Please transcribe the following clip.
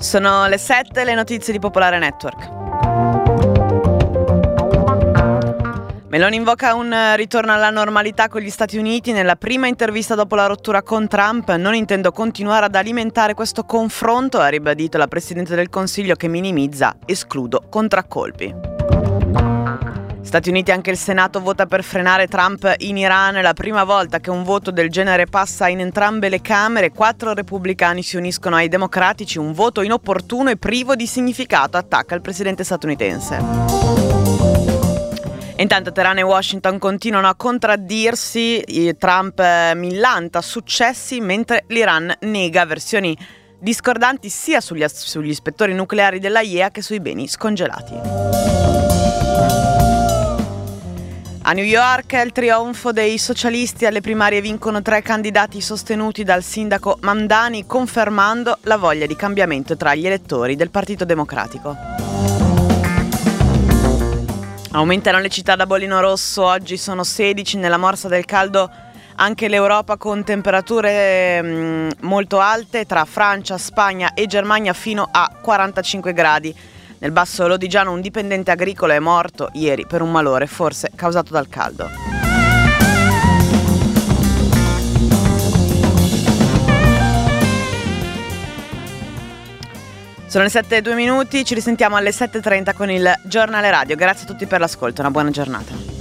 Sono le 7, le notizie di Popolare Network. Meloni invoca un ritorno alla normalità con gli Stati Uniti. Nella prima intervista dopo la rottura con Trump: non intendo continuare ad alimentare questo confronto, ha ribadito la Presidente del Consiglio, che minimizza, escludo contraccolpi. Stati Uniti, anche il Senato vota per frenare Trump in Iran. È la prima volta che un voto del genere passa in entrambe le Camere. 4 repubblicani si uniscono ai democratici. Un voto inopportuno e privo di significato, attacca il presidente statunitense. Intanto Teheran e Washington continuano a contraddirsi. Trump millanta successi mentre l'Iran nega, versioni discordanti sia sugli ispettori nucleari della IAEA che sui beni scongelati. A New York è il trionfo dei socialisti. Alle primarie vincono 3 candidati sostenuti dal sindaco Mamdani, confermando la voglia di cambiamento tra gli elettori del Partito Democratico. Aumentano le città da bollino rosso, oggi sono 16. Nella morsa del caldo anche l'Europa, con temperature molto alte tra Francia, Spagna e Germania fino a 45 gradi. Nel Basso Lodigiano un dipendente agricolo è morto ieri per un malore, forse causato dal caldo. Sono le 7:02, ci risentiamo alle 7:30 con il Giornale Radio. Grazie a tutti per l'ascolto, una buona giornata.